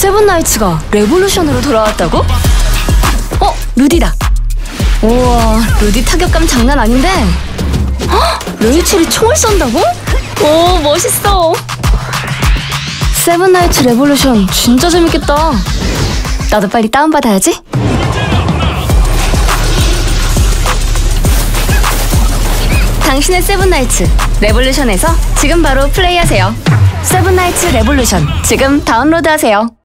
세븐나이츠가 레볼루션으로 돌아왔다고? 루디다. 우와, 루디 타격감 장난 아닌데? 레이첼이 총을 쏜다고? 오, 멋있어. 세븐나이츠 레볼루션 진짜 재밌겠다. 나도 빨리 다운받아야지. 당신의 세븐나이츠 레볼루션에서 지금 바로 플레이하세요. 세븐나이츠 레볼루션 지금 다운로드하세요.